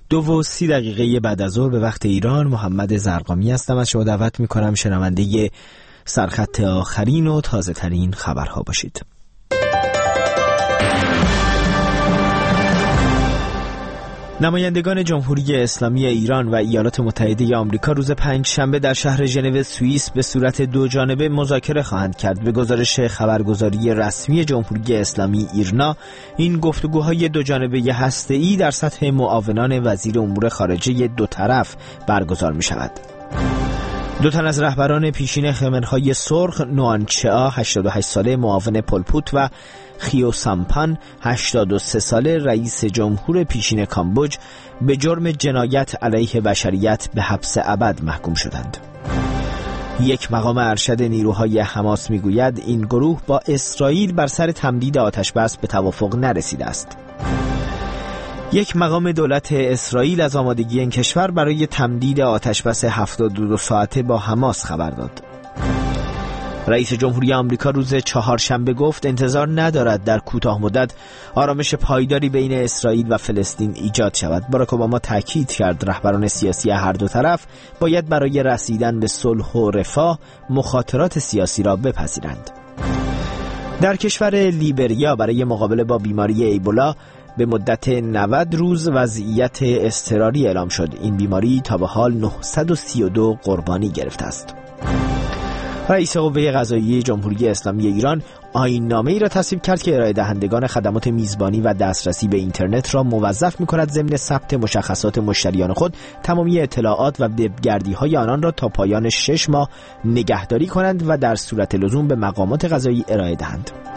2:30 بعد از ظهر به وقت ایران. محمد زرقامی هستم. از شما دعوت می‌کنم شنونده سرخط آخرین و تازه ترین خبرها باشید. نمایندگان جمهوری اسلامی ایران و ایالات متحده آمریکا روز پنجشنبه در شهر ژنو سوئیس به صورت دوجانبه مذاکره خواهند کرد. به گزارش خبرگزاری رسمی جمهوری اسلامی ایرنا، این گفتگوهای دوجانبه هسته‌ای در سطح معاونان وزیر امور خارجه دو طرف برگزار می شود. دو تن از رهبران پیشین خمرهای سرخ، نوانچا 88 ساله معاون پولپوت و خیو سامپان 83 ساله رئیس جمهور پیشین کامبوج به جرم جنایت علیه بشریت به حبس ابد محکوم شدند. یک مقام ارشد نیروهای حماس میگوید این گروه با اسرائیل بر سر تمدید آتش بس به توافق نرسیده است. یک مقام دولت اسرائیل از آمادگی این کشور برای تمدید آتشبس 72 ساعته با حماس خبر داد. رئیس جمهوری آمریکا روز چهارشنبه گفت انتظار ندارد در کوتاه مدت آرامش پایداری بین اسرائیل و فلسطین ایجاد شود. باراک اوباما تاکید کرد رهبران سیاسی هر دو طرف باید برای رسیدن به صلح و رفاه مخاطرات سیاسی را بپذیرند. در کشور لیبریا برای مقابله با بیماری ایبولا به مدت 90 روز وضعیت اضطراری اعلام شد. این بیماری تا به حال 932 قربانی گرفته است. رئیس قوه قضاییه جمهوری اسلامی ایران آیین‌نامه‌ای را تصویب کرد که ارائه دهندگان خدمات میزبانی و دسترسی به اینترنت را موظف می‌کند ضمن ثبت مشخصات مشتریان خود تمامی اطلاعات و وبگردی‌های آنان را تا پایان 6 ماه نگهداری کنند و در صورت لزوم به مقامات قضایی ارائه دهند.